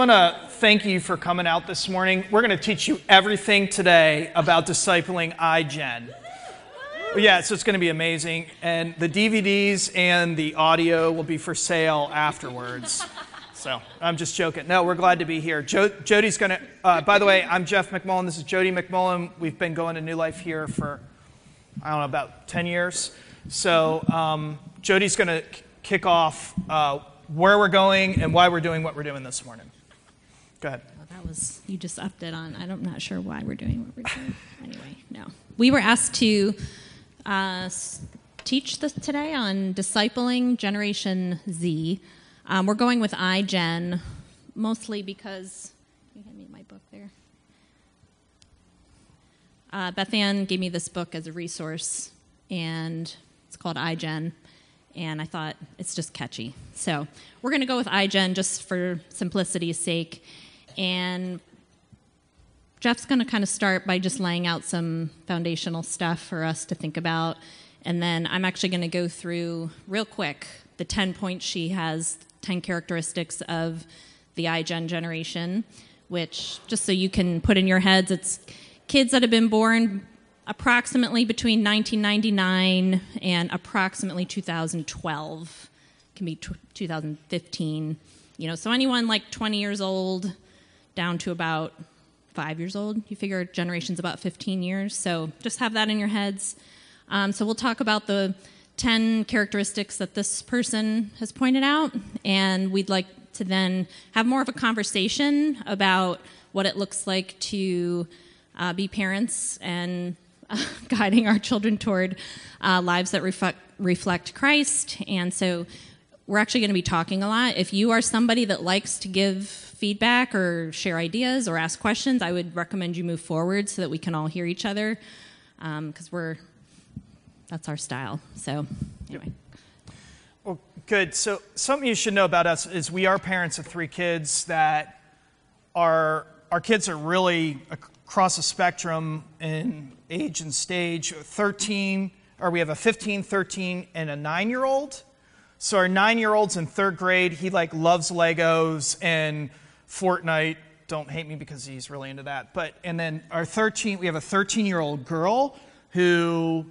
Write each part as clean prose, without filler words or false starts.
I want to thank you for coming out this morning. We're going to teach you everything today about discipling iGen. Yeah, so it's going to be amazing. And the DVDs and the audio will be for sale afterwards. So I'm just joking. No, we're glad to be here. Jody's going to, by the way, I'm Jeff McMullen. This is Jody McMullen. We've been going to New Life here for, I don't know, about 10 years. So Jody's going to kick off where we're going and why we're doing what we're doing this morning. Go ahead. Well, that was, you just upped it on. I'm not sure why we're doing what we're doing. Anyway, no. We were asked to teach this today on discipling Generation Z. We're going with iGen, mostly because, can you hand me my book there? Beth Ann gave me this book as a resource, and it's called iGen, and I thought it's just catchy. So we're going to go with iGen just for simplicity's sake. And Jeff's going to kind of start by just laying out some foundational stuff for us to think about. And then I'm actually going to go through real quick the 10 points she has, 10 characteristics of the iGen generation, which, just so you can put in your heads, it's kids that have been born approximately between 1999 and approximately 2012. It can be 2015. So anyone like 20 years old down to about 5 years old. You figure a generation's about 15 years. So just have that in your heads. So we'll talk about the 10 characteristics that this person has pointed out. And we'd like to then have more of a conversation about what it looks like to be parents and guiding our children toward lives that reflect Christ. And so we're actually going to be talking a lot. If you are somebody that likes to give feedback or share ideas or ask questions, I would recommend you move forward so that we can all hear each other, because that's our style. So anyway. Well, good. So something you should know about us is we are parents of 3 kids that our kids are really across the spectrum in age and stage. 13, or we have a 15, 13, and a 9-year-old. So our 9-year-old's in 3rd grade. He loves Legos and Fortnite. Don't hate me because he's really into that. And then we have a 13-year-old girl who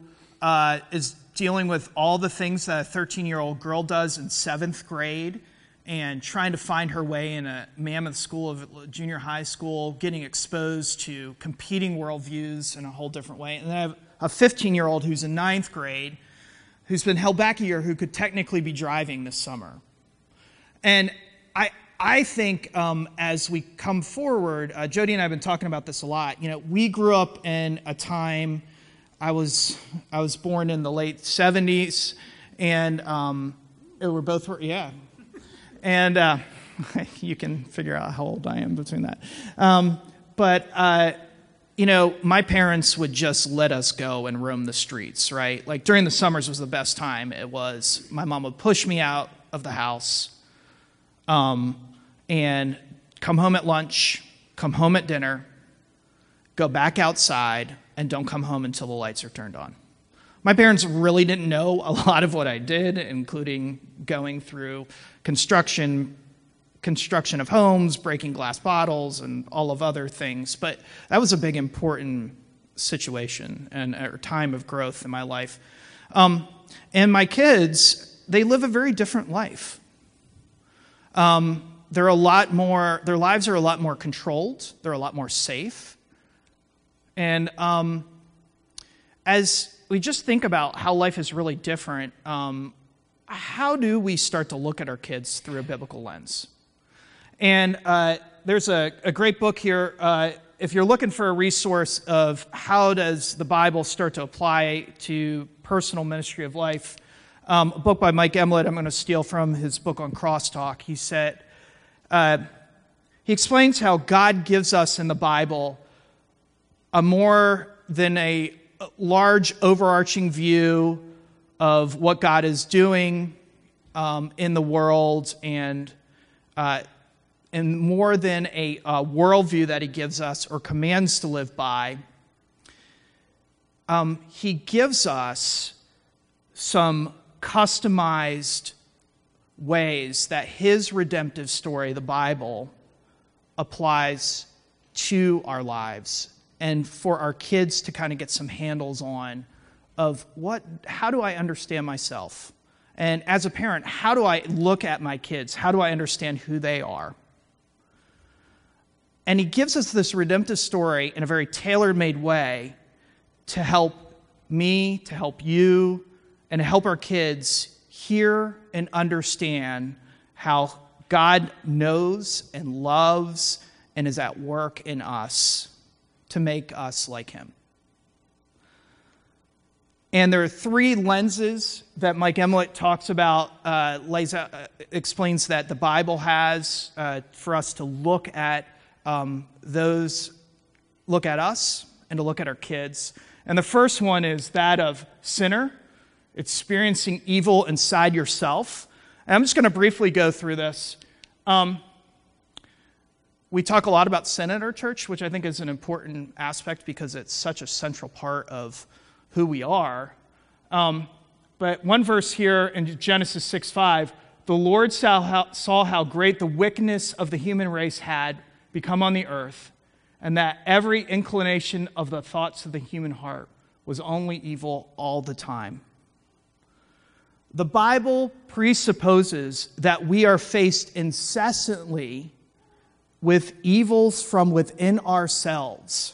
is dealing with all the things that a 13-year-old girl does in 7th grade and trying to find her way in a mammoth school of junior high school, getting exposed to competing worldviews in a whole different way. And then I have a 15-year-old who's in 9th grade who's been held back a year, who could technically be driving this summer. And I think as we come forward, Jody and I have been talking about this a lot. We grew up in a time, I was born in the late 70s, and we're both, yeah. And you can figure out how old I am between that. My parents would just let us go and roam the streets, right? Like during the summers was the best time. My mom would push me out of the house and come home at lunch, come home at dinner, go back outside, and don't come home until the lights are turned on. My parents really didn't know a lot of what I did, including going through construction of homes, breaking glass bottles, and all of other things. But that was a big, important situation and a time of growth in my life. And my kids, they live a very different life. Their lives are a lot more controlled. They're a lot more safe. And as we just think about how life is really different, how do we start to look at our kids through a biblical lens? And there's a great book here. If you're looking for a resource of how does the Bible start to apply to personal ministry of life, a book by Mike Emlet, I'm going to steal from his book on crosstalk. He said, he explains how God gives us in the Bible a more than a large overarching view of what God is doing in the world, and more than a worldview that he gives us or commands to live by. He gives us some customized ways that his redemptive story, the Bible, applies to our lives, and for our kids to kind of get some handles on of how do I understand myself? And as a parent, how do I look at my kids? How do I understand who they are? And he gives us this redemptive story in a very tailor-made way to help me, to help you, and to help our kids hear and understand how God knows and loves and is at work in us to make us like him. And there are three lenses that Mike Emmett talks about, explains that the Bible has for us to look at look at us and to look at our kids. And the first one is that of sinner, experiencing evil inside yourself. And I'm just going to briefly go through this. We talk a lot about sin at our church, which I think is an important aspect because it's such a central part of who we are. But one verse here in Genesis 6:5, the Lord saw how great the wickedness of the human race had become on the earth, and that every inclination of the thoughts of the human heart was only evil all the time. The Bible presupposes that we are faced incessantly with evils from within ourselves.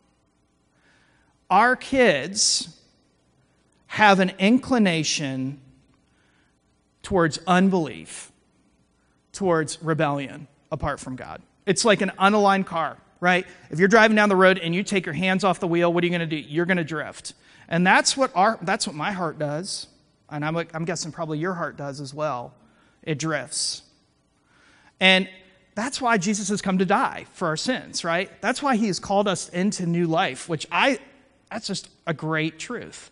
Our kids have an inclination towards unbelief, towards rebellion apart from God. It's like an unaligned car, right? If you're driving down the road and you take your hands off the wheel, what are you going to do? You're going to drift. And that's what my heart does. And I'm guessing probably your heart does as well. It drifts. And that's why Jesus has come to die for our sins, right? That's why he has called us into new life, that's just a great truth.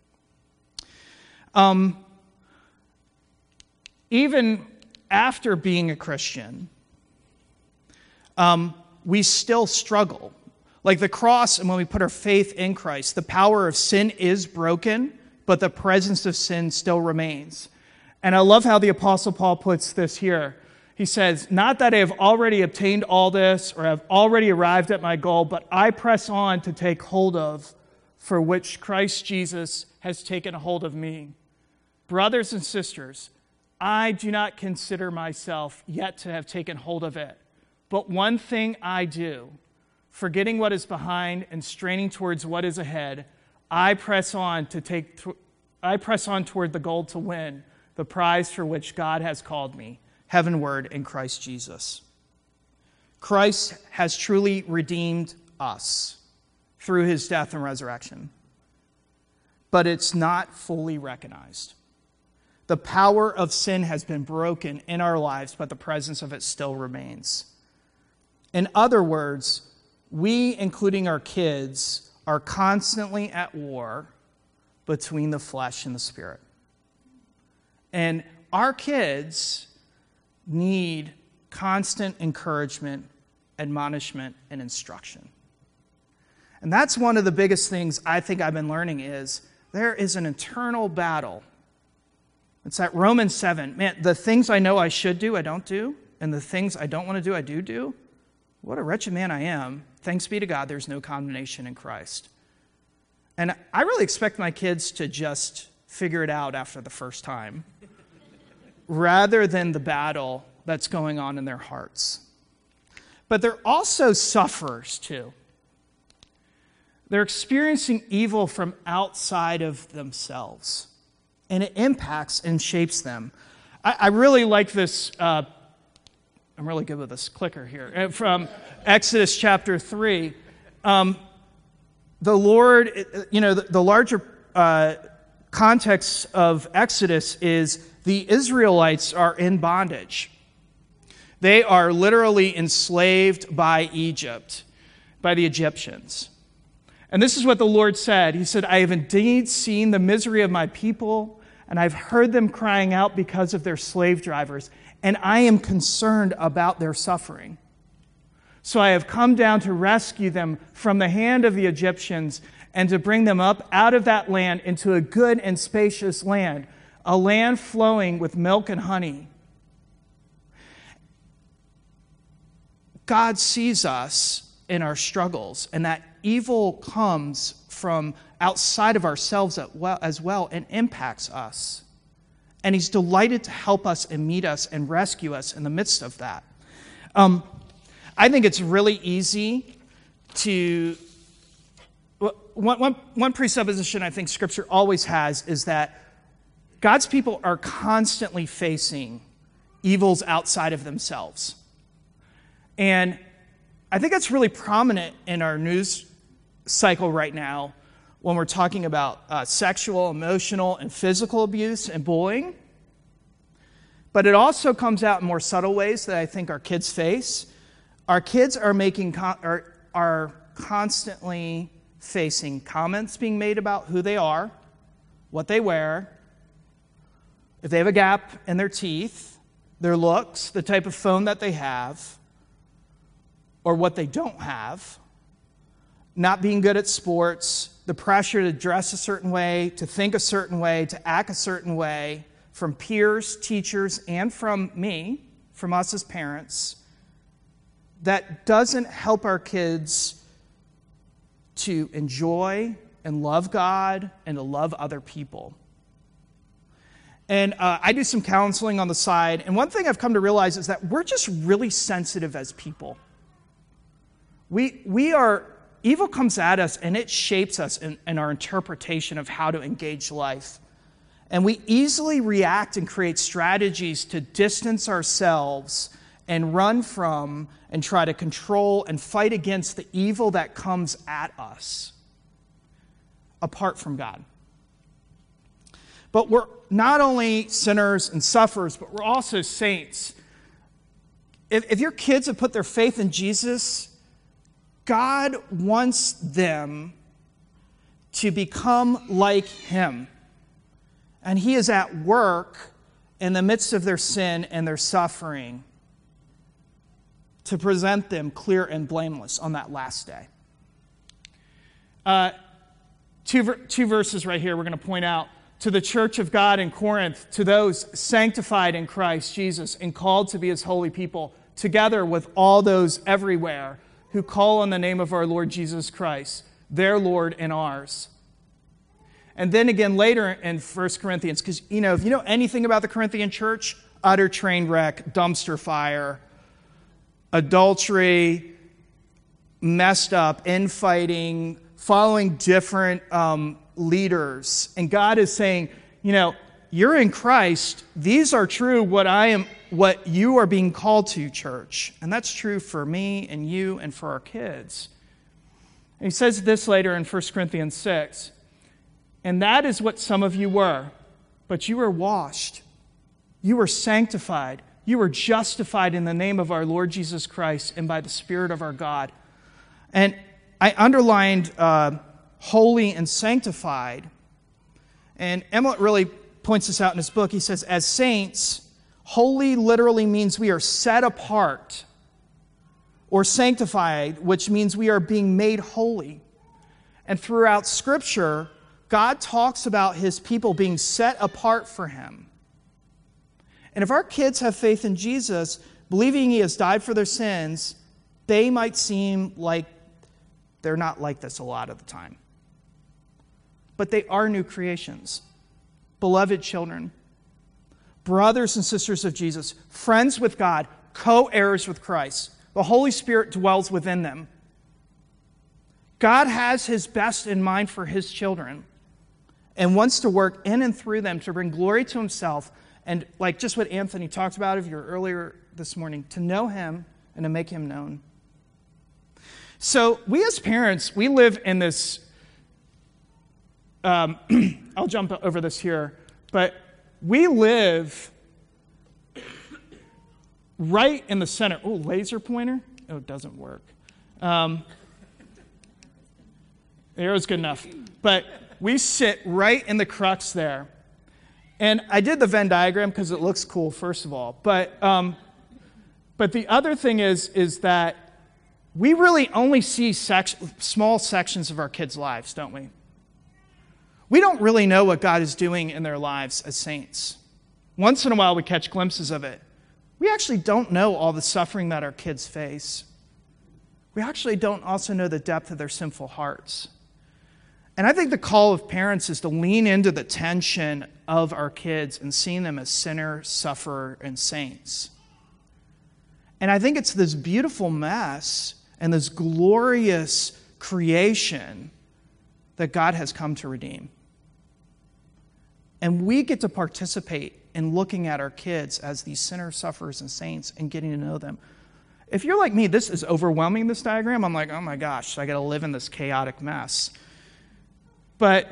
Even after being a Christian, we still struggle. Like the cross, and when we put our faith in Christ, the power of sin is broken, but the presence of sin still remains. And I love how the Apostle Paul puts this here. He says, not that I have already obtained all this or have already arrived at my goal, but I press on to take hold of for which Christ Jesus has taken a hold of me. Brothers and sisters, I do not consider myself yet to have taken hold of it. But one thing I do, forgetting what is behind and straining towards what is ahead, I press on toward the goal to win the prize for which God has called me, heavenward in Christ Jesus. Christ has truly redeemed us through his death and resurrection, but it's not fully recognized. The power of sin has been broken in our lives, but the presence of it still remains. In other words, we, including our kids, are constantly at war between the flesh and the spirit. And our kids need constant encouragement, admonishment, and instruction. And that's one of the biggest things I think I've been learning is there is an internal battle. It's that Romans 7. Man, the things I know I should do, I don't do. And the things I don't want to do, I do. What a wretched man I am. Thanks be to God, there's no condemnation in Christ. And I really expect my kids to just figure it out after the first time, rather than the battle that's going on in their hearts. But they're also sufferers too. They're experiencing evil from outside of themselves, and it impacts and shapes them. I really like this. I'm really good with this clicker here. From Exodus chapter 3. The Lord, the larger context of Exodus is the Israelites are in bondage. They are literally enslaved by Egypt, by the Egyptians. And this is what the Lord said. He said, I have indeed seen the misery of my people, and I've heard them crying out because of their slave drivers, and I am concerned about their suffering. So I have come down to rescue them from the hand of the Egyptians and to bring them up out of that land into a good and spacious land, a land flowing with milk and honey. God sees us in our struggles, and that evil comes from outside of ourselves as well and impacts us. And he's delighted to help us and meet us and rescue us in the midst of that. I think it's really easy to... One presupposition I think Scripture always has is that God's people are constantly facing evils outside of themselves. And I think that's really prominent in our news cycle right now when we're talking about sexual, emotional, and physical abuse and bullying. But it also comes out in more subtle ways that I think our kids face. Our kids are constantly facing comments being made about who they are, what they wear, if they have a gap in their teeth, their looks, the type of phone that they have, or what they don't have, not being good at sports, the pressure to dress a certain way, to think a certain way, to act a certain way, from peers, teachers, and from me, from us as parents, that doesn't help our kids to enjoy and love God and to love other people. And I do some counseling on the side, and one thing I've come to realize is that we're just really sensitive as people. Evil comes at us and it shapes us in our interpretation of how to engage life. And we easily react and create strategies to distance ourselves and run from and try to control and fight against the evil that comes at us apart from God. But we're not only sinners and sufferers, but we're also saints. If your kids have put their faith in Jesus, God wants them to become like him. And he is at work in the midst of their sin and their suffering to present them clear and blameless on that last day. Two verses right here we're going to point out. To the church of God in Corinth, to those sanctified in Christ Jesus and called to be his holy people, together with all those everywhere who call on the name of our Lord Jesus Christ, their Lord and ours. And then again later in 1 Corinthians, because if you know anything about the Corinthian church, utter train wreck, dumpster fire, adultery, messed up, infighting, following different leaders. And God is saying, you're in Christ. These are true what you are being called to, church. And that's true for me and you and for our kids. And he says this later in 1 Corinthians 6. And that is what some of you were. But you were washed. You were sanctified. You were justified in the name of our Lord Jesus Christ and by the Spirit of our God. And I underlined holy and sanctified. And Emmett really points this out in his book. He says, as saints, holy literally means we are set apart, or sanctified, which means we are being made holy. And throughout Scripture, God talks about his people being set apart for him. And if our kids have faith in Jesus, believing he has died for their sins, they might seem like they're not like this a lot of the time. But they are new creations, beloved children, brothers and sisters of Jesus, friends with God, co-heirs with Christ. The Holy Spirit dwells within them. God has his best in mind for his children and wants to work in and through them to bring glory to himself and, like just what Anthony talked about earlier this morning, to know him and to make him known. So we as parents, we live in this, I'll jump over this here, but we live right in the center. Oh, laser pointer? Oh, it doesn't work. The arrow's good enough. But we sit right in the crux there. And I did the Venn diagram because it looks cool, first of all. But the other thing is that we really only see small sections of our kids' lives, don't we? We don't really know what God is doing in their lives as saints. Once in a while, we catch glimpses of it. We actually don't know all the suffering that our kids face. we actually don't also know the depth of their sinful hearts. And I think the call of parents is to lean into the tension of our kids and seeing them as sinner, sufferer, and saints. And I think it's this beautiful mess and this glorious creation that God has come to redeem. And we get to participate in looking at our kids as these sinners, sufferers, and saints and getting to know them. If you're like me, this is overwhelming, this diagram. I'm like, oh my gosh, I got to live in this chaotic mess. But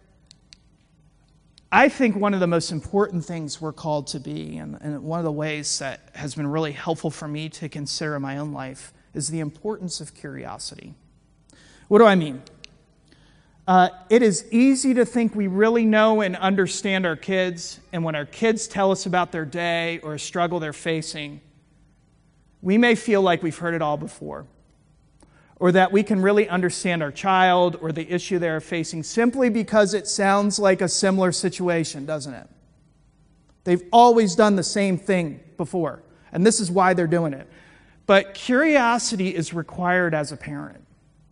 I think one of the most important things we're called to be, and one of the ways that has been really helpful for me to consider in my own life, is the importance of curiosity. What do I mean? It is easy to think we really know and understand our kids, and when our kids tell us about their day or a struggle they're facing, we may feel like we've heard it all before, or that we can really understand our child or the issue they're facing simply because it sounds like a similar situation, doesn't it? They've always done the same thing before, and this is why they're doing it. But curiosity is required as a parent.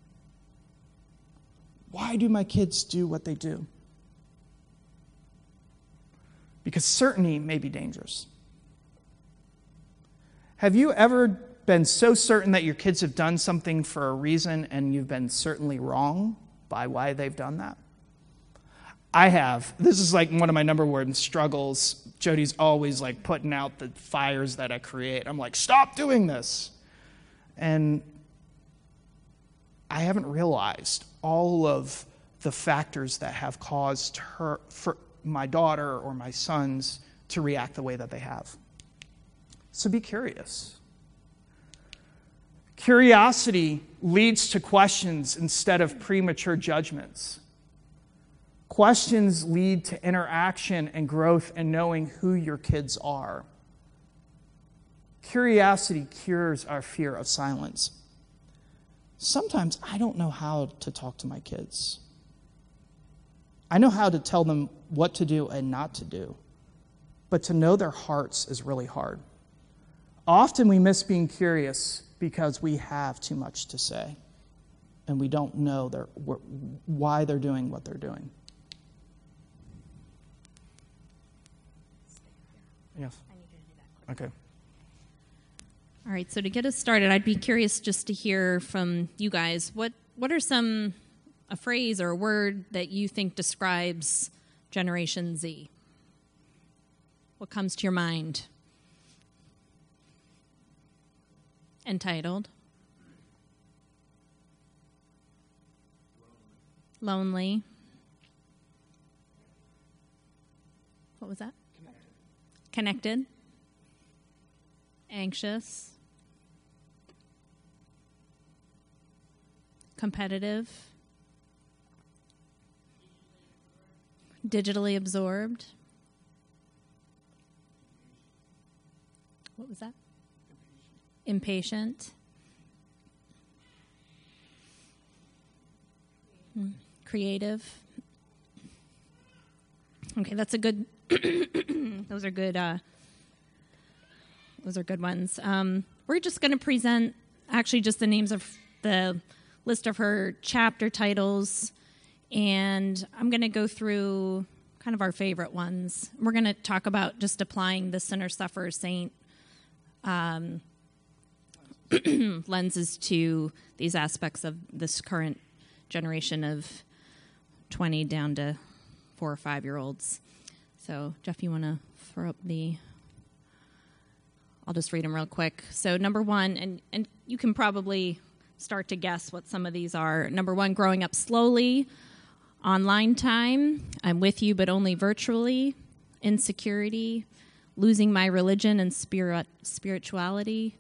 Why do my kids do what they do? Because certainty may be dangerous. Have you ever been so certain that your kids have done something for a reason and you've been certainly wrong by why they've done that? I have. This is like one of my number one struggles. Jody's always like putting out the fires that I create. I'm like, stop doing this. And I haven't realized all of the factors that have caused her, for my daughter or my sons, to react the way that they have. So be curious. Curiosity leads to questions instead of premature judgments. Questions lead to interaction and growth and knowing who your kids are. Curiosity cures our fear of silence. Sometimes I don't know how to talk to my kids. I know how to tell them what to do and not to do, but to know their hearts is really hard. Often we miss being curious because we have too much to say, and we don't know why they're doing what they're doing. Yes. I need you to do that quick. Okay. All right, so to get us started, I'd be curious just to hear from you guys. What are a phrase or a word that you think describes Generation Z? What comes to your mind? Entitled. Lonely. What was that? Connected. Anxious. Competitive. Digitally absorbed. What was that? Impatient. Creative. Okay, that's a good. Those are good. Those are good ones. We're just going to present actually just the names of the list of her chapter titles, and I'm going to go through kind of our favorite ones. We're going to talk about just applying the sinner, sufferer, saint lenses to these aspects of this current generation of 20 down to 4 or 5 year olds. So, Jeff, you want to throw up I'll just read them real quick. So, number 1, and you can probably start to guess what some of these are. Number 1, growing up slowly. Online time. I'm with you, but only virtually. Insecurity. Losing my religion and spirituality.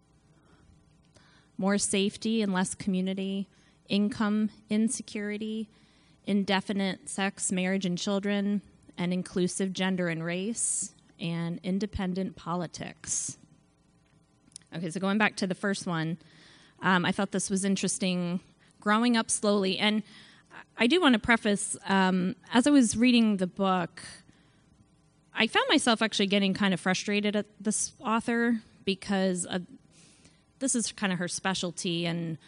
More safety and less community. Income insecurity. Indefinite sex, marriage, and children. And inclusive gender and race. And independent politics. Okay, so going back to the first one, I thought this was interesting. Growing up slowly. And I do want to preface, as I was reading the book, I found myself actually getting kind of frustrated at this author because this is kind of her specialty, and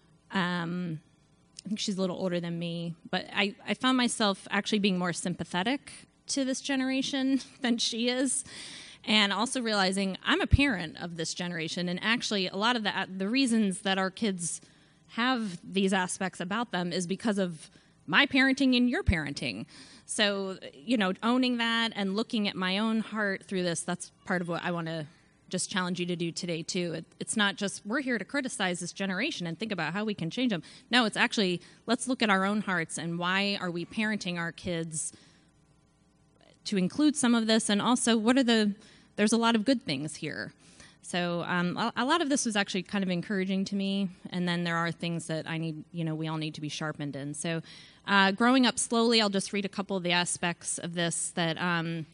I think she's a little older than me, but I found myself actually being more sympathetic to this generation than she is, and also realizing I'm a parent of this generation, and actually a lot of the reasons that our kids have these aspects about them is because of my parenting and your parenting. So, owning that and looking at my own heart through this, that's part of what I want to just challenge you to do today, too. It's not just we're here to criticize this generation and think about how we can change them. No, it's actually let's look at our own hearts and why are we parenting our kids to include some of this, and also there's a lot of good things here. So a lot of this was actually kind of encouraging to me, and then there are things that we all need to be sharpened in. So growing up slowly, I'll just read a couple of the aspects of this that a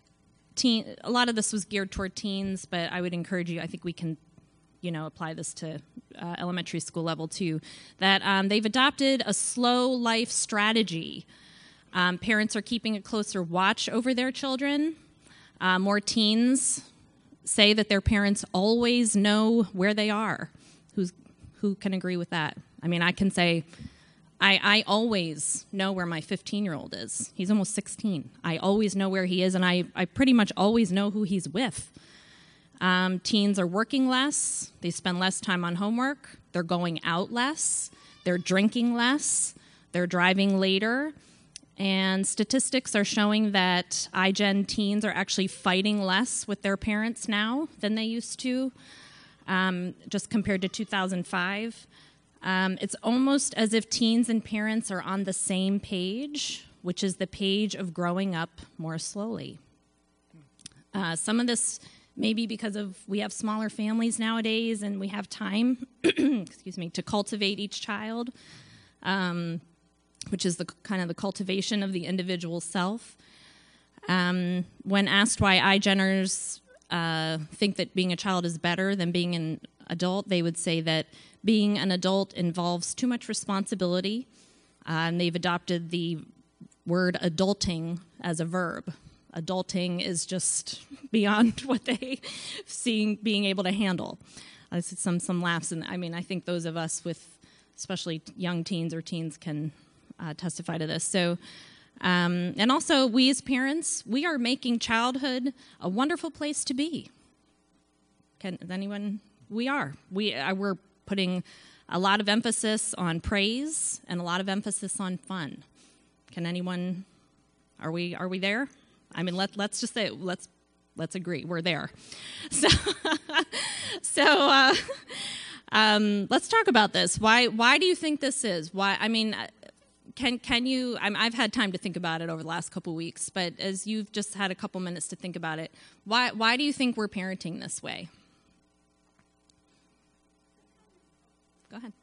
lot of this was geared toward teens, but I would encourage you, I think we can apply this to elementary school level too, that they've adopted a slow life strategy. Parents are keeping a closer watch over their children. More teens say that their parents always know where they are. Who can agree with that? I mean, I can say, I always know where my 15-year-old is. He's almost 16. I always know where he is, and I pretty much always know who he's with. Teens are working less. They spend less time on homework. They're going out less. They're drinking less. They're driving later. And statistics are showing that iGen teens are actually fighting less with their parents now than they used to, just compared to 2005. It's almost as if teens and parents are on the same page, which is the page of growing up more slowly. Some of this may be because we have smaller families nowadays and we have time to cultivate each child. Which is the kind of the cultivation of the individual self. When asked why iGeners think that being a child is better than being an adult, they would say that being an adult involves too much responsibility, and they've adopted the word adulting as a verb. Adulting is just beyond what they being able to handle. I see some laughs, and I think those of us with especially young teens or teens can testify to this. So, and also we as parents, we are making childhood a wonderful place to be. We're putting a lot of emphasis on praise and a lot of emphasis on fun. Are we there? Let's just say, let's agree, we're there. So let's talk about this. Why do you think this is? Why? Can you? I've had time to think about it over the last couple weeks, but as you've just had a couple minutes to think about it, why do you think we're parenting this way? Go ahead.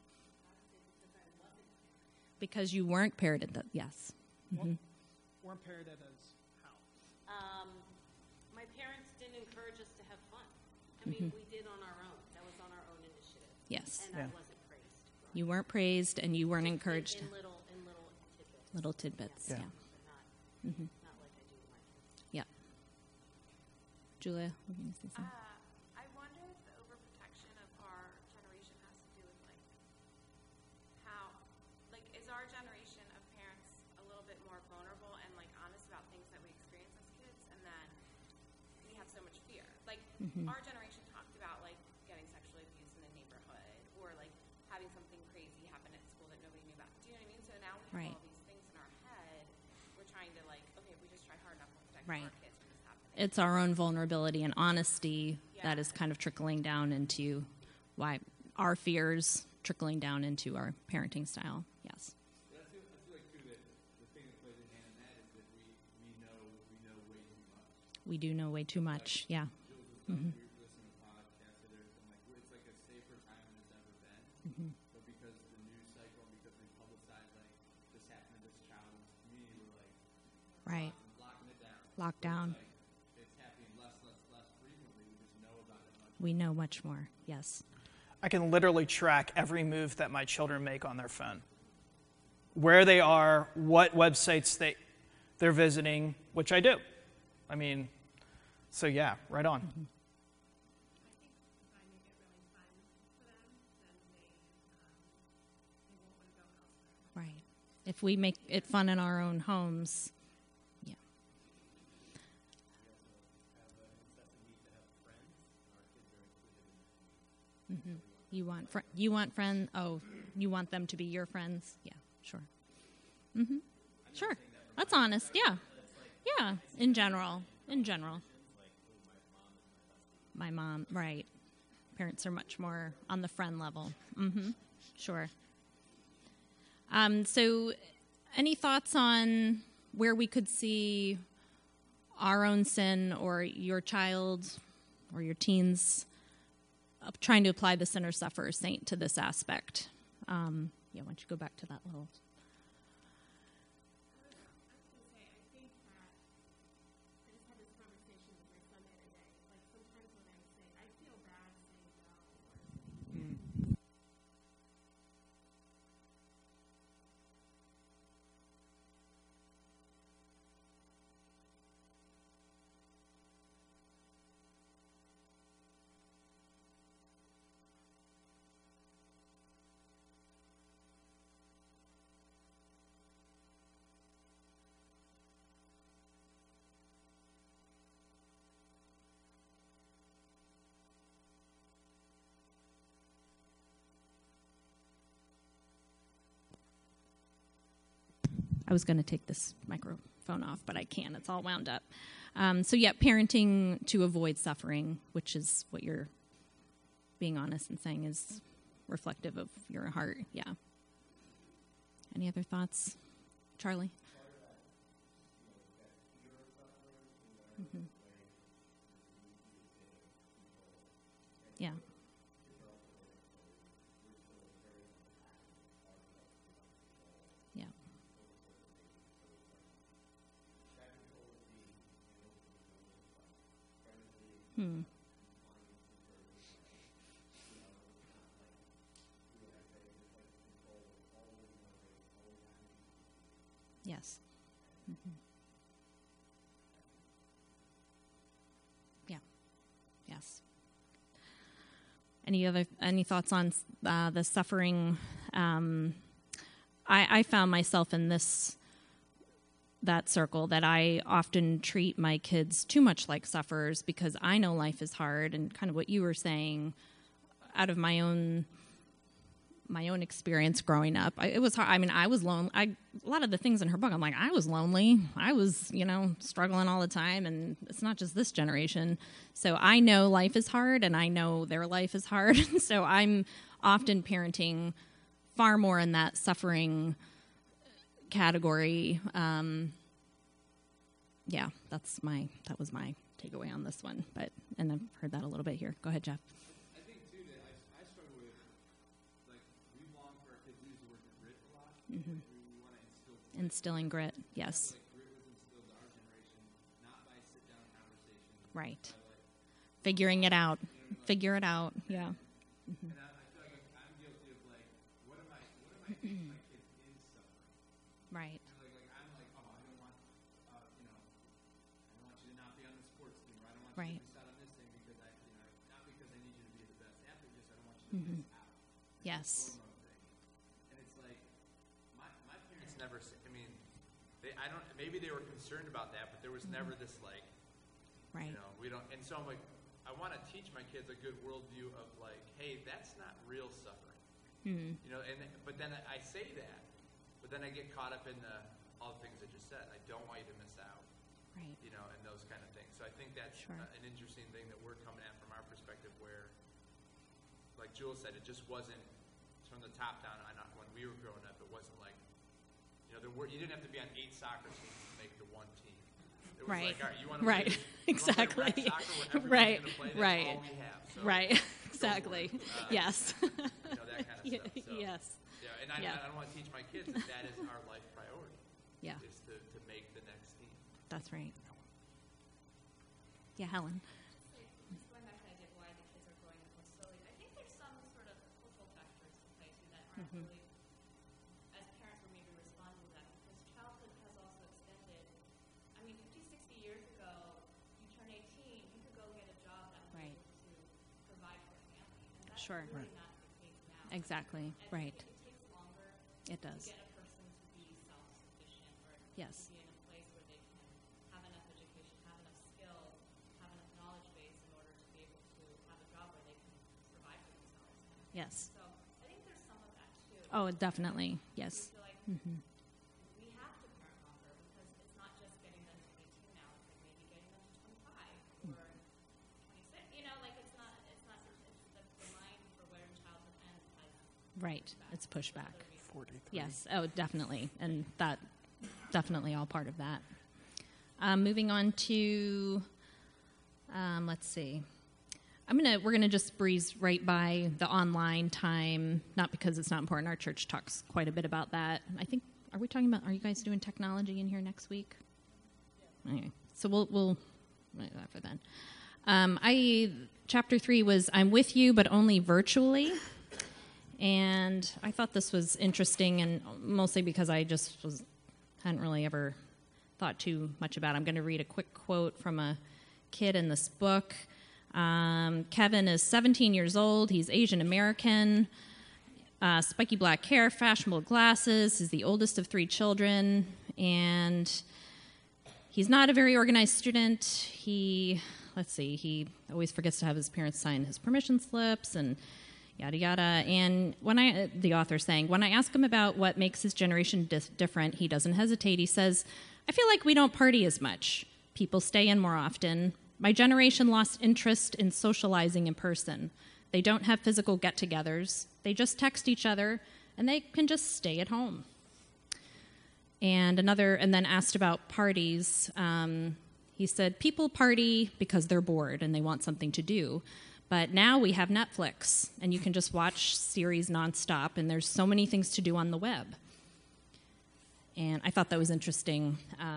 Because you weren't parented. Yes. Mm-hmm. Weren't parented as how? My parents didn't encourage us to have fun. We did on our own. That was on our own initiative. Yes. And I wasn't praised. You weren't praised, and you weren't encouraged. In little tidbits. Little tidbits. Yeah. But not like I do with my kids. Yeah. Julia, what are you going to say something? I wonder if the overprotection of our generation has to do with is our generation of parents a little bit more vulnerable and honest about things that we experience as kids, and then we have so much fear. Our generation talked about getting sexually abused in the neighborhood, or having something crazy happen at school that nobody knew about. Do you know what I mean? So now we have Right. all these things in our head. We're trying to okay, if we just try hard enough, we'll protect Right. our kids from this happening. It's our own vulnerability and honesty that is kind of trickling down into why our fears trickling down into our parenting style. Yes. But I feel like too that the thing that plays in hand in that is that we know way too much. We do know way too much. Yeah. Jules was telling me we were listening to a podcast that there's it's a safer time than it's ever been. But because the news cycle and because we publicize this happened to this child in this community, we're Right. locking it down. Lockdown. It's happening less frequently. We just know about it much. We know much more. Yes. I can literally track every move that my children make on their phone. Where they are, what websites they're visiting, which I do. So yeah, right on. I think I make it really fun if we make it fun in our own homes, yeah. Mm-hmm. You want friend? Oh, you want them to be your friends? Yeah, sure. Mm-hmm. Sure. That's honest. Yeah. Yeah. In general. My mom, right. Parents are much more on the friend level. Mm-hmm. Sure. So any thoughts on where we could see our own sin or your child or your teens trying to apply the sinner sufferer saint to this aspect? Why don't you go back to that little... I was going to take this microphone off, but I can't. It's all wound up. Parenting to avoid suffering, which is what you're being honest and saying is reflective of your heart. Yeah. Any other thoughts? Charlie? Mm-hmm. Yeah. Yeah. Yes. Mm-hmm. Yeah. Yes. Any thoughts on the suffering? I found myself in that circle that I often treat my kids too much like sufferers because I know life is hard, and kind of what you were saying, out of my own experience growing up, it was hard. I mean, I was lonely. A lot of the things in her book, I'm like, I was lonely. I was, struggling all the time, and it's not just this generation. So I know life is hard, and I know their life is hard. So I'm often parenting far more in that suffering category. That was my takeaway on this one. And I've heard that a little bit here. Go ahead, Jeff. I think too that I struggle with, like, we long for our kids to use the word grit a lot. Mm-hmm. We want to instill instilling grit. Yes. Like grit was instilled in our generation, not by sit down conversation. Right. By, like, figuring it out. Figure it out. Yeah. Mm-hmm. And I feel like I'm guilty of, like, what am I teaching my kids is suffering. Right. Like I'm like, oh, I don't want, I don't want you to not be on the sports team, or I don't want you to miss out on this thing because not because I need you to be the best athlete, just I don't want you to miss out. Yes. And it's like, my parents never, maybe they were concerned about that, but there was never this, like, right. We don't, and so I'm like, I want to teach my kids a good worldview of, like, hey, that's not real suffering. Mm-hmm. But then I say that, but then I get caught up in all the things I just said. I don't want you to miss out, right? And those kind of things. So I think that's an interesting thing that we're coming at from our perspective, where, like Jules said, it just wasn't from the top down. When we were growing up, it wasn't like, you didn't have to be on 8 soccer teams to make the one team. It was like, all right, you want to play, exactly. You want to play rec soccer, right, play, that's right, all we have. So right, exactly. Yes. That kind of stuff. So, yes. Yeah, and I don't want to teach my kids that is our life priority. Yeah. Is to make the next team. That's right. Yeah, Helen. Just going back to the idea of why the kids are growing up so slowly, I think there's some sort of cultural factors to play too that aren't really, as parents, we're maybe responding to that, because childhood has also extended. I mean, 50, 60 years ago, you turn 18, you could go get a job that was able to provide for a family, and that's really not the case now. Exactly. And right. it takes longer It does. to get a person to be Yes. to be in a place where they can have enough education, have enough skills, have enough knowledge base in order to be able to have a job where they can provide for themselves. Yes. So I think there's some of that too. Oh, definitely. Yes. I feel like we have to parent longer because it's not just getting them to 18 now, it's like maybe getting them to 25 or 26. You know, like it's the line for where childhood ends has Right. It's pushback. 43. Yes. Oh, definitely. And that definitely all part of that. Moving on to, let's see. We're gonna just breeze right by the online time, not because it's not important. Our church talks quite a bit about that. I think, are you guys doing technology in here next week? Anyway, so we'll wait that for then. Chapter 3 was I'm with you, but only virtually. And I thought this was interesting, and mostly because I just hadn't really ever thought too much about it. I'm going to read a quick quote from a kid in this book. Kevin is 17 years old. He's Asian American, spiky black hair, fashionable glasses. He's the oldest of 3 children, and he's not a very organized student. He always forgets to have his parents sign his permission slips and yada yada. And the author's saying, when I ask him about what makes his generation different, he doesn't hesitate. He says, I feel like we don't party as much. People stay in more often. My generation lost interest in socializing in person. They don't have physical get-togethers. They just text each other, and they can just stay at home. And then asked about parties, he said, people party because they're bored and they want something to do. But now we have Netflix, and you can just watch series nonstop, and there's so many things to do on the web. And I thought that was interesting.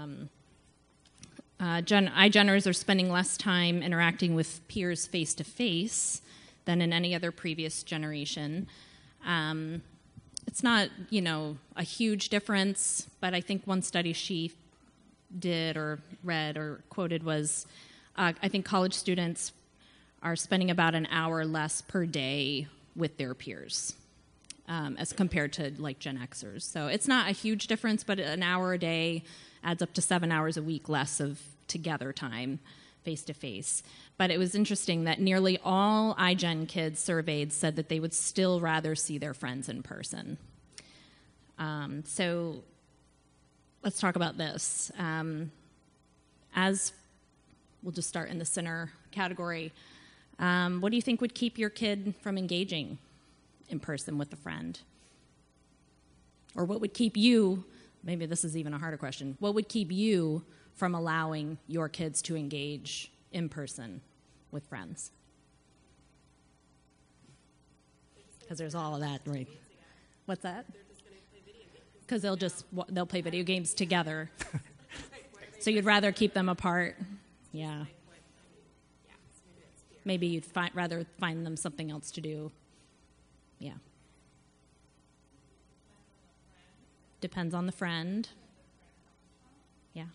iGeners are spending less time interacting with peers face-to-face than in any other previous generation. It's not, a huge difference, but I think one study she did or read or quoted was, I think college students are spending about an hour less per day with their peers as compared to like Gen Xers. So it's not a huge difference, but an hour a day adds up to 7 hours a week less of together time face-to-face. But it was interesting that nearly all iGen kids surveyed said that they would still rather see their friends in person. So let's talk about this. As we'll just start in the center category, what do you think would keep your kid from engaging in person with a friend? Or what would keep you, maybe this is even a harder question, what would keep you from allowing your kids to engage in person with friends? Because there's all of that, right? What's that? Because they'll play video games together. So you'd rather keep them apart? Yeah. Maybe you'd rather find them something else to do. Yeah. Depends on the friend. Yeah.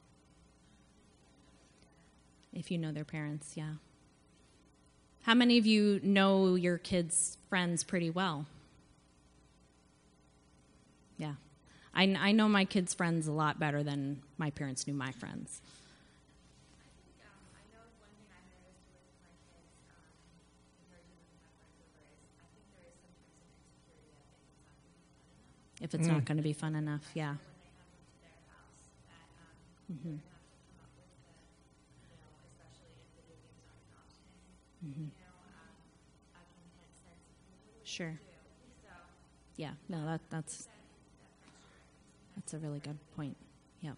If you know their parents, yeah. How many of you know your kids' friends pretty well? Yeah. I know my kids' friends a lot better than my parents knew my friends. I know one thing I noticed with my kids, compared to with my friends over is I think there is sometimes an insecurity of if it's not going to be fun enough. If it's not going to be fun enough, yeah. When they have them to their house, that they're going to have to come up with especially if video games aren't an option, a content sense of what do Sure. we do. So Yeah, no, that's a really good point. Yep.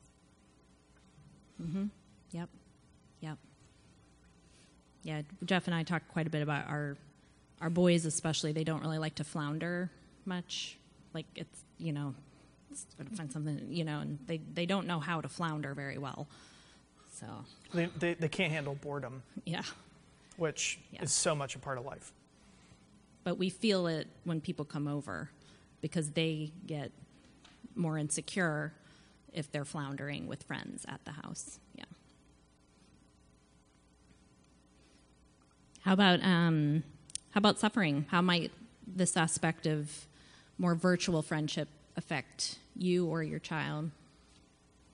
Yep. Yep. Yeah, Jeff and I talked quite a bit about our boys, especially. They don't really like to flounder much. Like it's it's going to find something, and they don't know how to flounder very well. So They can't handle boredom, yeah. which is so much a part of life. But we feel it when people come over because they get more insecure if they're floundering with friends at the house. Yeah. How about suffering? How might this aspect of more virtual friendship affect you or your child?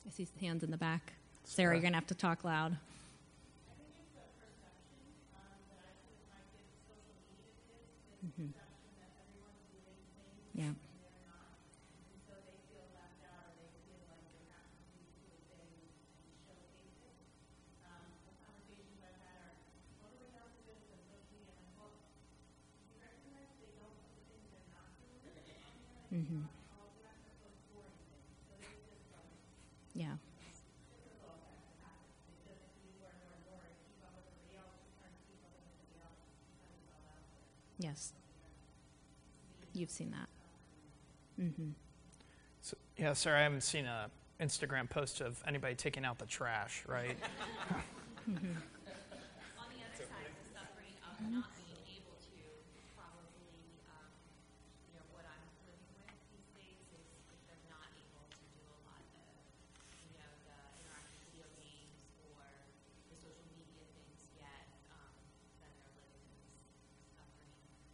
I see hands in the back. Sarah, you're going to have to talk loud. I think it's the perception that I see with my kids, social media kids, this perception that everyone's doing things Yeah. and they're not. And so they feel left out or they feel like they have to do things and showcase it. The conversations I've had are, what are we down to this and social media? And well, you recognize they don't put the things they're not doing on there. Mm-hmm. All you have to post for anything. So they just like, Yeah. typical of that happens. They just do more and more and more to keep up with everybody else, to try to keep up with everybody else, because it's all out there. Yes. You've seen that. Mm-hmm. So, yeah, sorry, I haven't seen a Instagram post of anybody taking out the trash, right? Mm-hmm. On the other side, the suffering of not being able to probably, what I'm living with these days is they're not able to do a lot of, the interactive video games or the social media things yet, that they're living this suffering.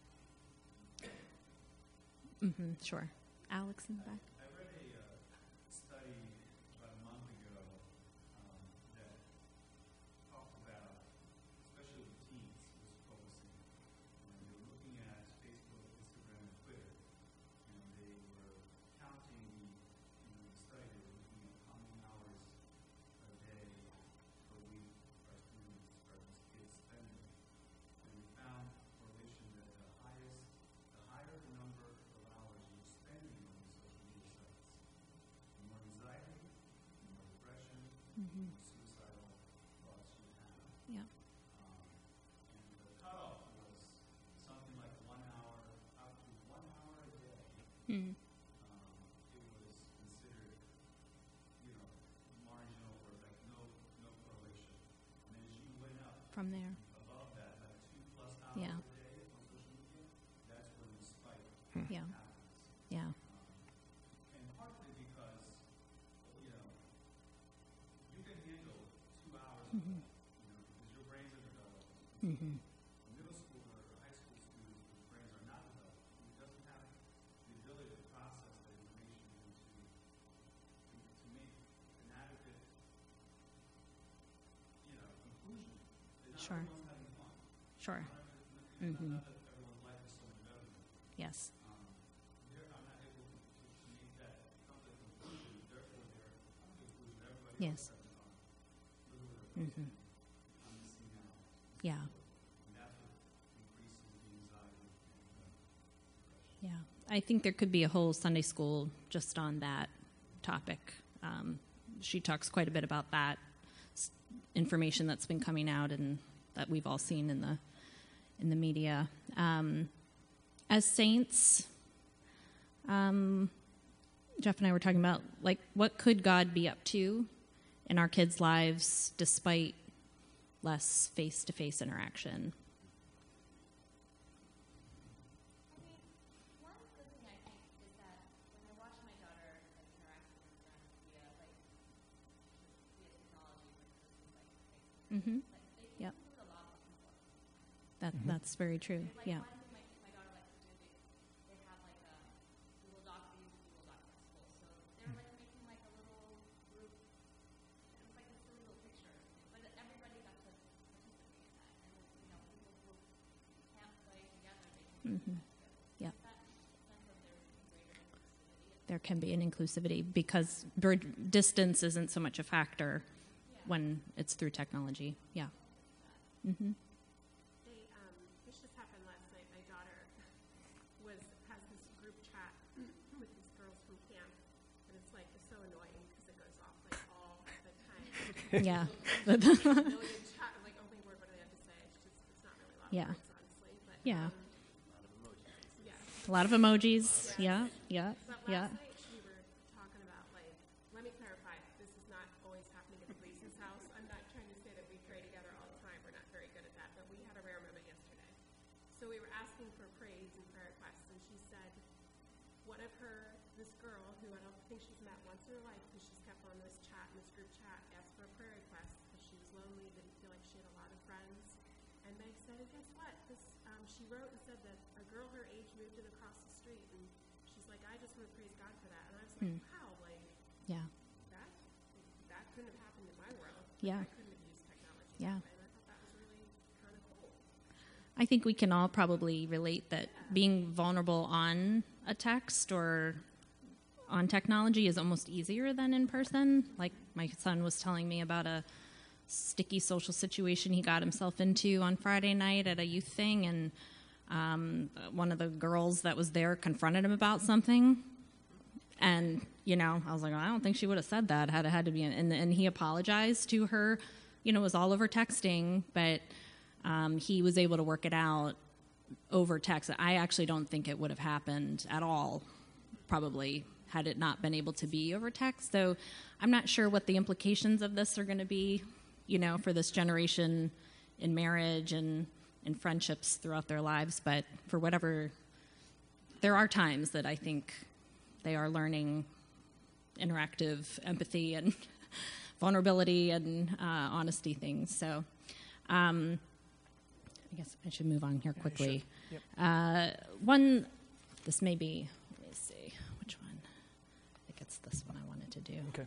Mm-hmm. Sure. Alex in the back. I read a study about a month ago that talked about, especially with teens, was focusing. And they were looking at Facebook, Instagram, and Twitter, and they were counting the study. They were looking at how many hours a day, per week, our students, our kids spending. And we found correlation that the higher the number of hours you're spending on the social media sites, the more anxiety, the more depression, the more suicidal thoughts you have. Yeah. And the cutoff was something like 1 hour, up to 1 hour a day. Mm. It was considered, marginal or like no correlation. And as you went up From there. above that, like 2+ hours Yeah. a day on social media, that's when the spike Yeah. happens. Yeah. And partly because, you can handle 2 hours of that, because your brains are developed. Mm-hmm. A middle school or high school student whose brains are not developed, who doesn't have the ability to process that information and to make an adequate, conclusion. Not Sure. everyone's having fun. Sure. Not that everyone's life is so much better than Yes. I'm not able to make that come to a conclusion. Therefore, they're coming to a conclusion that everybody Yes. else having fun. Look at what they're posting. I'm missing out. Yeah. And that's what increases the anxiety and depression. Yeah. I think there could be a whole Sunday school just on that topic. She talks quite a bit about that information that's been coming out and that we've all seen in the media. As saints, Jeff and I were talking about, like, what could God be up to in our kids' lives despite less face-to-face interaction? One good thing I think is that when I watch my daughter interact with her friends via technology versus Facebook, Mm-hmm. they Yep. can do it a lot before. That's very true. Like Yeah. one thing my daughter likes to do, they have like a Google Doc, they use Google Docs at school. So they're like making like a little group. It was like a silly little picture, but everybody got to participate in that. And people who can't play together, they can do Mm-hmm. that together. Yep. That sense of their greater inclusivity. There can be an inclusivity because distance isn't so much a factor when it's through technology. Yeah. Mm-hmm. This just happened last night. My daughter has this group chat with these girls from camp, and it's so annoying because it goes off all the time. Yeah. Million chat, only word what do they have to say? It's not really a lot of Yeah. words, honestly. But, Yeah. yeah. A lot of emojis. Yeah. Yeah. But Yeah. last night we were talking about let me clarify, this is not always happening at Lisa's house. I'm not trying to say that we pray together all the time. We're not very good at that, but we had a rare moment yesterday. So we were asking for praise and prayer requests, and she said this girl who I don't think she's met once in her life because she's kept on this chat, in this group chat, asked for a prayer request because she was lonely, didn't feel like she had a lot of friends. And Meg said, and guess what? She wrote and said that a girl her age moved in across the street, and she's like, I just want to praise God for that. And I was like, wow, Yeah. that? couldn't have happened in my world. Yeah. I couldn't have used technology. Yeah. And I thought that was really kind of cool. I think we can all probably relate that being vulnerable on a text or on technology is almost easier than in person. Like my son was telling me about a sticky social situation he got himself into on Friday night at a youth thing, and one of the girls that was there confronted him about something. And, I was like, I don't think she would have said that had it had to be. And he apologized to her. It was all over texting, but he was able to work it out over text. I actually don't think it would have happened at all, probably, had it not been able to be over text. So I'm not sure what the implications of this are going to be, for this generation in marriage and in friendships throughout their lives. But for whatever, there are times that I think they are learning interactive empathy and vulnerability and honesty things. So I guess I should move on here quickly. This may be, let me see, which one? I think it's this one I wanted to do. Okay.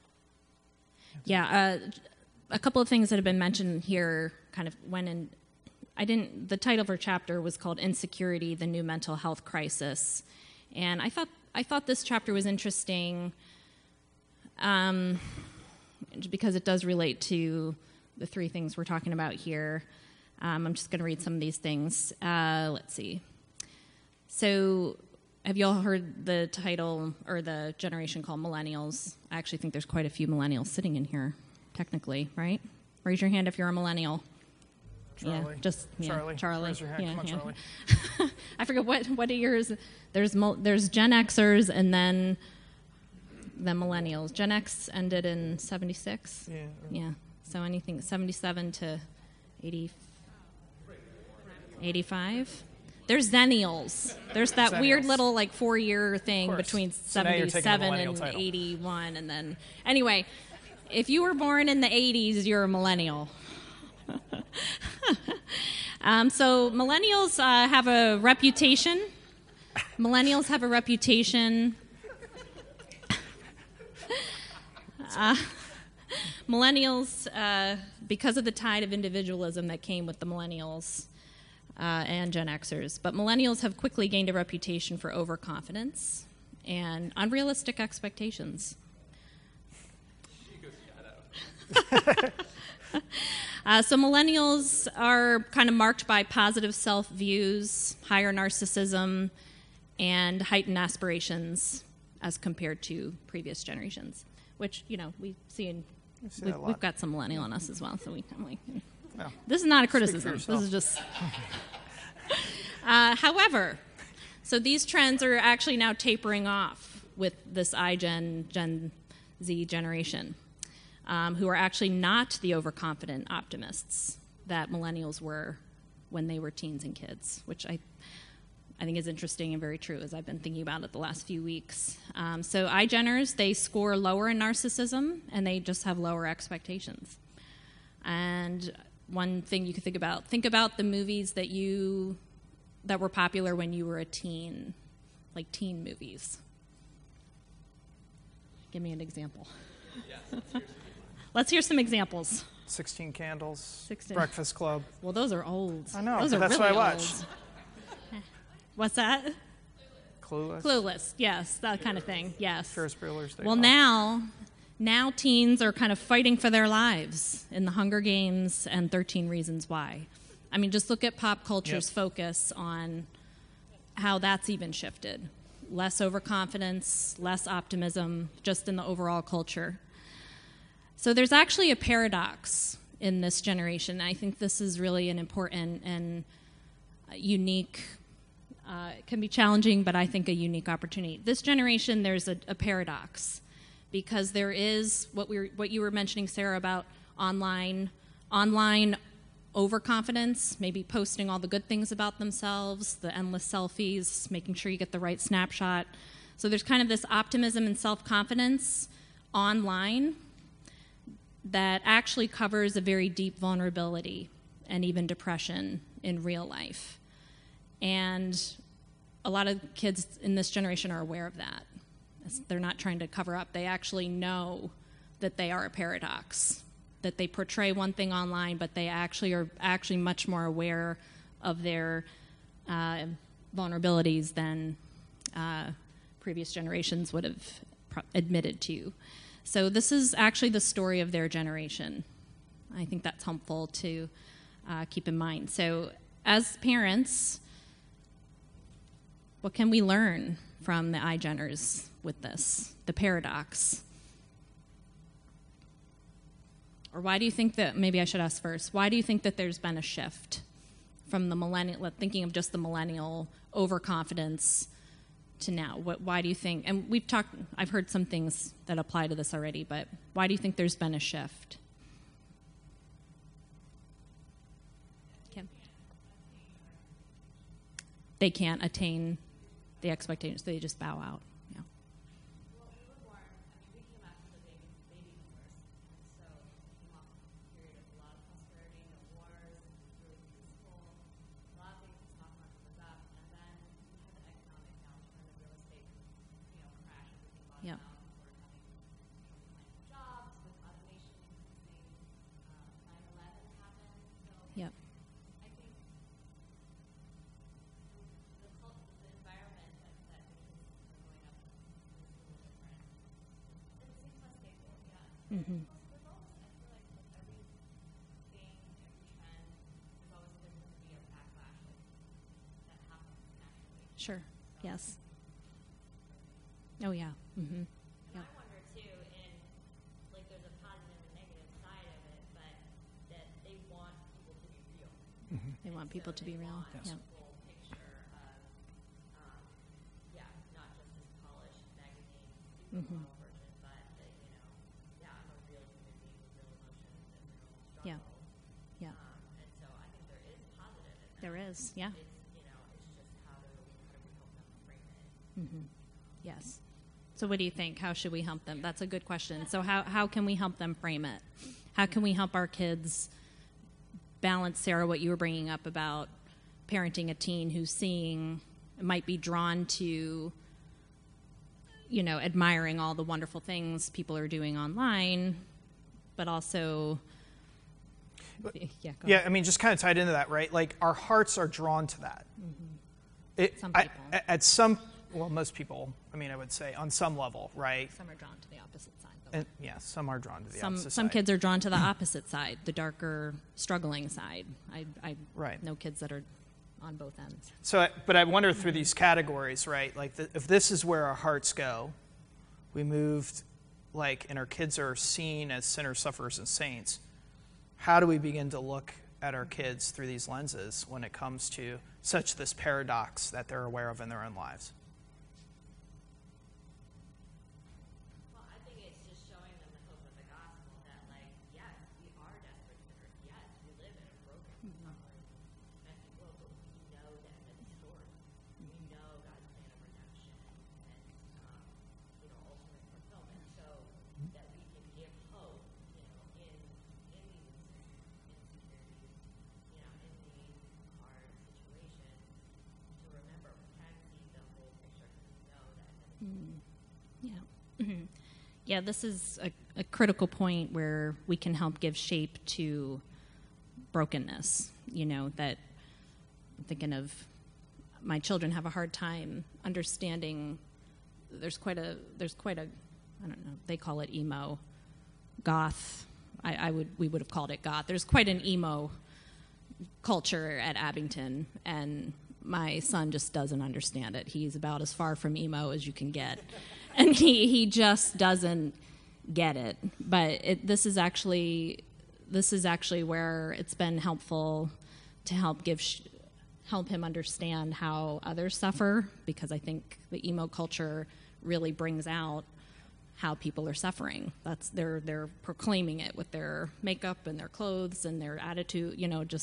Yeah, a couple of things that have been mentioned here kind of went in. The title of our chapter was called Insecurity, the New Mental Health Crisis. And I thought this chapter was interesting because it does relate to the three things we're talking about here. I'm just going to read some of these things. Let's see. So have you all heard the title or the generation called millennials? I actually think there's quite a few millennials sitting in here, technically, right? Raise your hand if you're a millennial. Charlie. Yeah, Charlie. Raise your hand. Yeah, Come on, yeah. Charlie. I forget what are yours. There's Gen Xers and then the millennials. Gen X ended in 76. Yeah. Yeah. So anything 77 to 80, 85. There's Zennials. There's that weird little 4-year thing between So now you're taking the 77 millennial and title. 81, and then anyway, if you were born in the 80s, you're a millennial. So millennials have a reputation. Millennials have a reputation. Millennials, because of the tide of individualism that came with the millennials and Gen Xers, but millennials have quickly gained a reputation for overconfidence and unrealistic expectations. So millennials are kind of marked by positive self-views, higher narcissism, and heightened aspirations as compared to previous generations, which, we see in, we've got some millennial in us as well. So this is not a criticism. This is just... however, so these trends are actually now tapering off with this Gen Z generation. Who are actually not the overconfident optimists that millennials were when they were teens and kids, which I think is interesting and very true, as I've been thinking about it the last few weeks. So iGeners, they score lower in narcissism, and they just have lower expectations. And one thing you could think about the movies that were popular when you were a teen, like teen movies. Give me an example. Let's hear some examples. 16 Candles, 16. Breakfast Club. Well, those are old. I know, those but are that's really what I watched. old. What's that? Clueless. Clueless, yes, that kind of thing, yes. Ferris Bueller's Day Well, Off. now teens are kind of fighting for their lives in the Hunger Games and 13 Reasons Why. I mean, just look at pop culture's focus on how that's even shifted. Less overconfidence, less optimism, just in the overall culture. So there's actually a paradox in this generation. I think this is really an important and unique, it can be challenging, but I think a unique opportunity. This generation, there's a paradox, because there is what you were mentioning, Sarah, about online overconfidence, maybe posting all the good things about themselves, the endless selfies, making sure you get the right snapshot. So there's kind of this optimism and self-confidence online that actually covers a very deep vulnerability and even depression in real life. And a lot of kids in this generation are aware of that. They're not trying to cover up. They actually know that they are a paradox, that they portray one thing online, but they actually are much more aware of their vulnerabilities than previous generations would have admitted to. So this is actually the story of their generation. I think that's helpful to keep in mind. So as parents, what can we learn from the iGeners with this, the paradox? Or why do you think that, maybe I should ask first, why do you think that there's been a shift from the millennial, thinking of just the millennial overconfidence to now? Why do you think, and I've heard some things that apply to this already, but why do you think there's been a shift? Kim? They can't attain the expectations, they just bow out. Yeah. Well, we were born, we came out from the baby boomers, and so we came off a period of a lot of prosperity, no wars, really peaceful, a lot of things, the stock market was up, and then we had the economic downturn, the real estate, crash, everything bottomed Yep. out, and we're having trouble finding jobs with automation increasing, 9/11 happened, so Yep. I think the environment that the kids are growing up in is a little different. It seems less stable, yeah. Mm-hmm. There's always, I feel like with every thing, every trend, there's always going to be a backlash that happens naturally. Sure. Yes. Oh, yeah. Mm-hmm. And I wonder too, there's a positive and negative side of it, but that they want people to be real. They want people to be real. Yes. Yeah. Full picture of, not just this polished magazine, Mhm. supermodel version, but that, I'm a real human being with real emotions and real Yeah. struggle. Yeah. And so I think there is positive in that. There is. Yeah. It's, it's just how do we help them frame it? Mm-hmm. Yes. So what do you think? How should we help them? That's a good question. So how can we help them frame it? How can we help our kids balance, Sarah, what you were bringing up about parenting a teen who's might be drawn to, admiring all the wonderful things people are doing online, but also, yeah, go Yeah, ahead. just kind of tied into that, right? Like our hearts are drawn to that. Some people. Most people, I would say on some level, right? Some are drawn to the opposite side, though. And yeah, some are drawn to the Some opposite side. kids are drawn to the opposite side, the darker, struggling side. I Right. know kids that are on both ends. So, but I wonder through these categories, right? Like, if this is where our hearts go, we moved, and our kids are seen as sinners, sufferers, and saints. How do we begin to look at our kids through these lenses when it comes to this paradox that they're aware of in their own lives? Well, I think it's just showing them the hope of the gospel that, yes, we are desperate sinners. Yes, we live in a broken, suffering, messy world, but we know the end of the story. We know God's plan of redemption and, ultimate fulfillment, so that we can give hope, in these insecurities, in these hard situations, to remember we can see the whole picture because we know that end of the story. Yeah. Mm-hmm. Yeah, this is a critical point where we can help give shape to brokenness. That I'm thinking of my children have a hard time understanding. There's quite a I don't know, they call it emo, goth. We would have called it goth. There's quite an emo culture at Abington, and my son just doesn't understand it. He's about as far from emo as you can get. And he just doesn't get it. But this is actually where it's been helpful to help help him understand how others suffer, because I think the emo culture really brings out how people are suffering. They're proclaiming it with their makeup and their clothes and their attitude,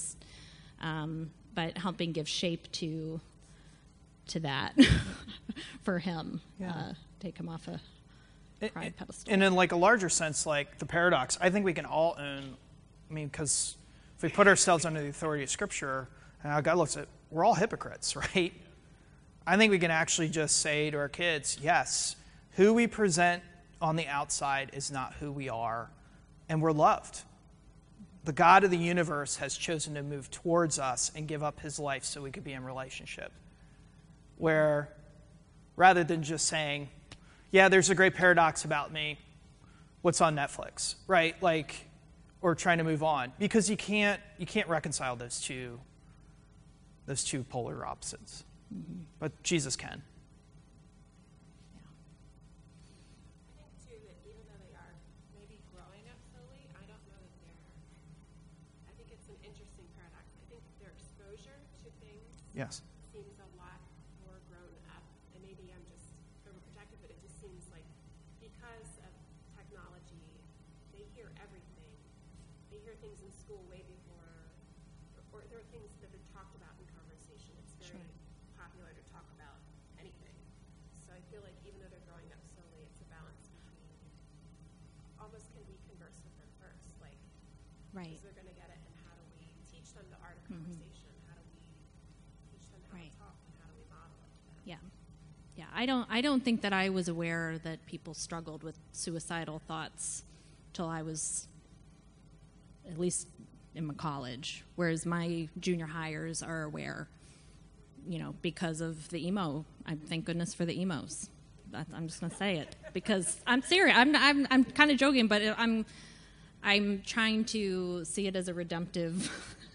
but helping give shape to that for him. Yeah. Take him off a pride pedestal. And in a larger sense, the paradox, I think we can all own, because if we put ourselves under the authority of Scripture, and how God looks at, we're all hypocrites, right? I think we can actually just say to our kids, yes, who we present on the outside is not who we are, and we're loved. The God of the universe has chosen to move towards us and give up his life so we could be in relationship. Where rather than just saying, yeah, there's a great paradox about me, what's on Netflix, right? Like, or trying to move on. Because you can't reconcile those two polar opposites. Mm-hmm. But Jesus can. I think, too, that even though they are maybe growing up slowly, I don't know that I think it's an interesting paradox. I think their exposure to things Yes. seems a lot more grown up. And maybe I'm just overprotective, but it just seems like because of technology, they hear everything. They hear things in school way before, or there are things that are talked about in conversation. It's very popular to talk about anything. So I feel like even though they're growing up slowly, it's a balance between almost can we converse with them first, like Right. because they're going to get it, and how do we teach them the art of conversation? How do we teach them how Right. to talk, and how do we model it to them? Yeah. Yeah, I don't think that I was aware that people struggled with suicidal thoughts till I was at least in my college, whereas my junior hires are aware, because of the emo. Thank goodness for the emos. I'm just going to say it because I'm serious. I'm kind of joking, but I'm trying to see it as a redemptive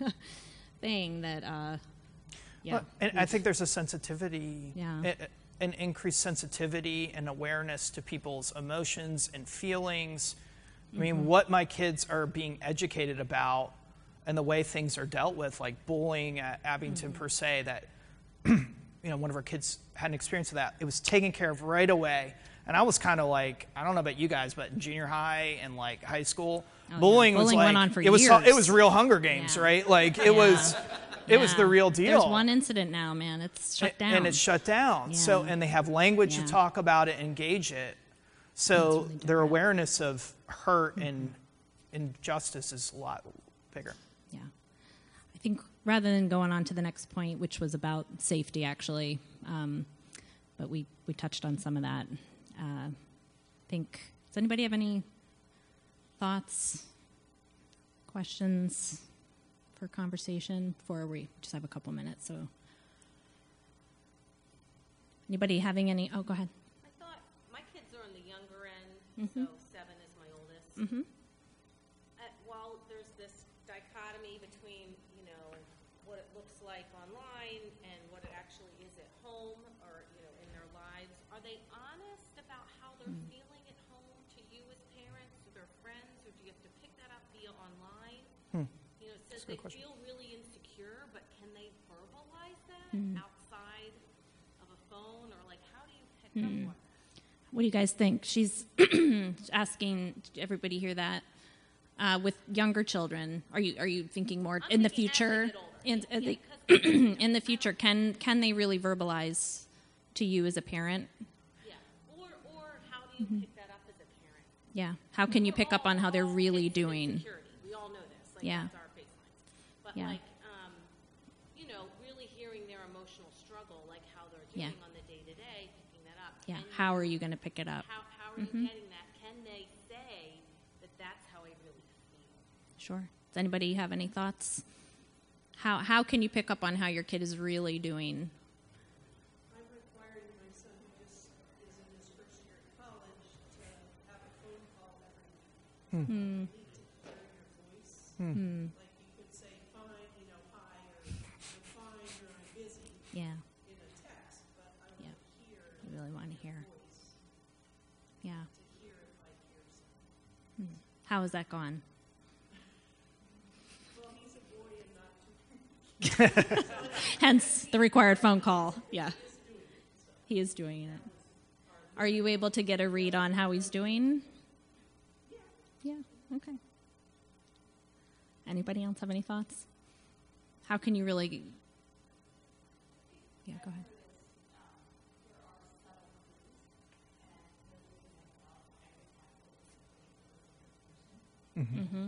thing that yeah. Well, and I think there's a sensitivity, Yeah. an increased sensitivity and awareness to people's emotions and feelings. I mean, what my kids are being educated about and the way things are dealt with, like bullying at Abington per se, that one of our kids had an experience of that. It was taken care of right away. And I was kind of like, I don't know about you guys, but in junior high and like high school, bullying was like, went on for it was years. real Hunger Games, Yeah. right? Like it was the real deal. There's one incident now, man. It's shut down. And it's shut down. Yeah. So, and they have language Yeah. to talk about it, engage it. So their awareness of hurt and injustice is a lot bigger. Yeah. I think rather than going on to the next point, which was about safety, actually, but we touched on some of that. Does anybody have any thoughts, questions for conversation before we just have a couple minutes? So, anybody having any? Oh, go ahead. I thought my kids are on the younger end, so 7 is my oldest. Mm-hmm. While there's this dichotomy between, what it looks like online and what it actually is at home or, in their lives, are they honest about how they're feeling at home to you as parents or their friends, or do you have to pick that up via online? It says they feel really insecure, but can they verbalize that outside of a phone, or like how do you pick up on that? What do you guys think? She's asking. Did everybody hear that? With younger children, are you thinking more in the thinking as they future? get older. In the future, can they really verbalize to you as a parent? Yeah. Or how do you pick that up as a parent? Yeah. How can you pick up on how they're really It's doing? insecurity. We all know this. Like, Yeah. that's our baseline. But Yeah. like, really hearing their emotional struggle, like how they're Yeah. doing on the day to day, picking that up. Yeah. And How are you going to pick it up? how are you getting that? Can they say that that's how I really feel? Sure. Does anybody have any thoughts? How can you pick up on how your kid is really doing? I'm requiring my son, who just is in his first year of college, to have a phone call every week. You need to hear your voice. Like you could say, fine, hi, or I'm fine, or I'm busy Yeah. in a text, but I Yeah. want to hear You really want to hear. your voice, Yeah. to hear if I hear something. How has that gone? Well, he's a boy and not too Hence the required phone call. Yeah. He is doing it. Are you able to get a read on how he's doing? Yeah. Okay. Anybody else have any thoughts? How can you really? Yeah, go ahead. Mm-hmm.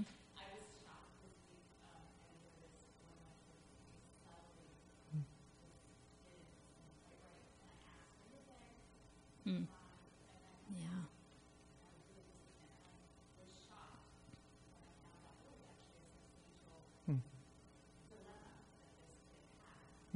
Yeah.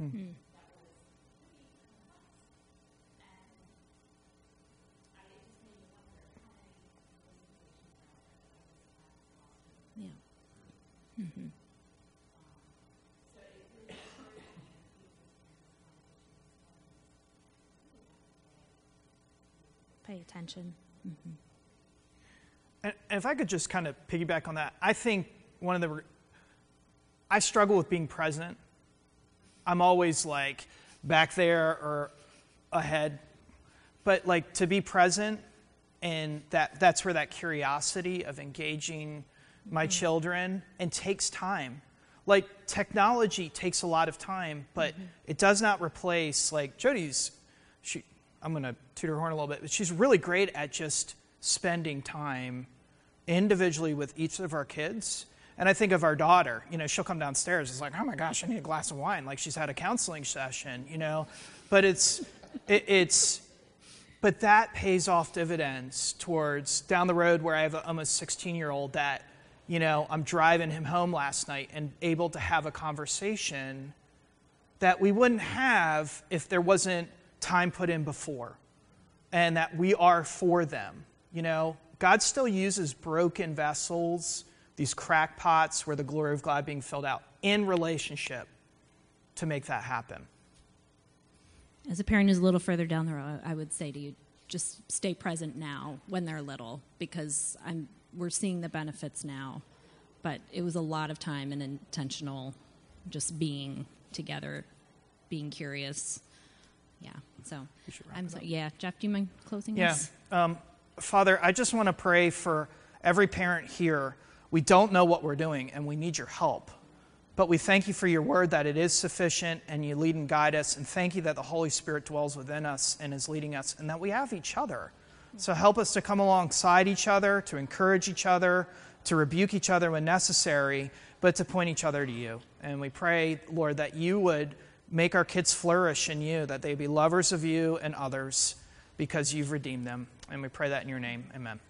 that was pretty complex. And it just made me wonder how many of those situations are out there that I was Yeah. Mm-hmm. So it really encouraged me in the future parents' conversations. Pay attention. Mm-hmm. And if I could just kind of piggyback on that, I think I struggle with being present. I'm always like back there or ahead. But like to be present, and that's where that curiosity of engaging my children, and takes time. Like technology takes a lot of time, but it does not replace, like Jody's, I'm going to toot her horn a little bit, but she's really great at just spending time individually with each of our kids. And I think of our daughter, she'll come downstairs, it's like, oh my gosh, I need a glass of wine, like she's had a counseling session, But but that pays off dividends towards down the road, where I have an almost 16-year-old that, I'm driving him home last night and able to have a conversation that we wouldn't have if there wasn't time put in before, and that we are for them. God still uses broken vessels, these crackpots where the glory of God being filled out in relationship to make that happen. As a parent who's a little further down the road, I would say to you, just stay present now when they're little, because we're seeing the benefits now. But it was a lot of time and intentional just being together, being curious. Yeah. So yeah, Jeff, do you mind closing us? Yeah. Father, I just want to pray for every parent here. We don't know what we're doing, and we need your help. But we thank you for your word, that it is sufficient, and you lead and guide us. And thank you that the Holy Spirit dwells within us and is leading us, and that we have each other. So help us to come alongside each other, to encourage each other, to rebuke each other when necessary, but to point each other to you. And we pray, Lord, that you would make our kids flourish in you, that they be lovers of you and others, because you've redeemed them. And we pray that in your name. Amen.